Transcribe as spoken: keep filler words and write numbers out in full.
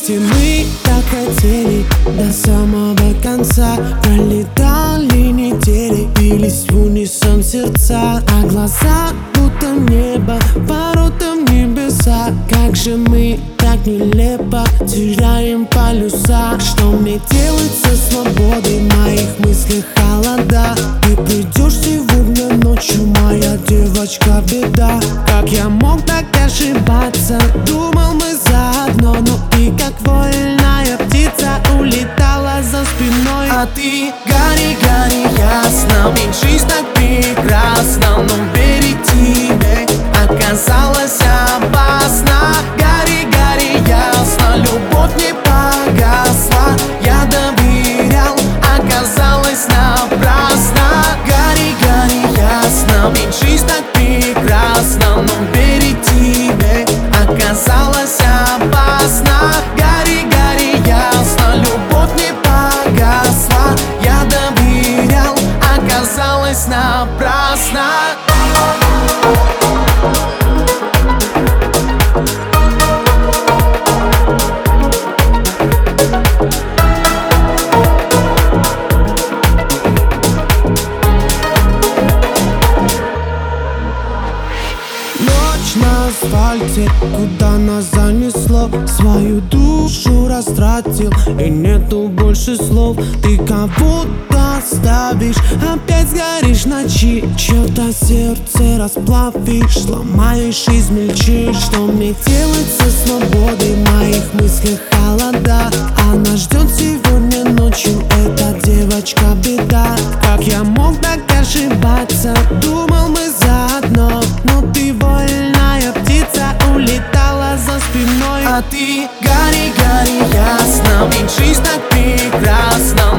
Вместе мы так хотели до самого конца. Пролетали недели, бились в унисон сердца, а глаза будто небо, воротом небеса. Как же мы так нелепо теряем полюса. Что мне делать со свободой? В моих мыслях холода. Ты придешь сегодня ночью, моя девочка, беда. Как я мог так ошибаться? Думал, мы заодно, но ты, как вольная птица, улетала за спиной. А ты гори, гори ясно, меньше так прекрасно, но перед тебе оказалась опасна. Гори, гори ясно, любовь не погасла. Я доверял, оказалось напрасно. Гори, гори ясно, меньше так прекрасно, но перед тебе оказалась опасна. Гори, гори ясно, любовь не погасла. Я доверял, оказалось напрасно. На асфальте, куда нас занесло, свою душу растратил, и нету больше слов. Ты кого-то оставишь, опять сгоришь в ночи, чьё-то сердце расплавишь, сломаешь, измельчишь. Что мне делать со свободой? В моих мыслях холода. Она ждет сегодня ночью, эта девочка, беда. Как я мог так ошибаться? Думал, мы заодно, но ты вольная птица, улетала за спиной. А ты гори, гори ясно, меньше так прекрасно,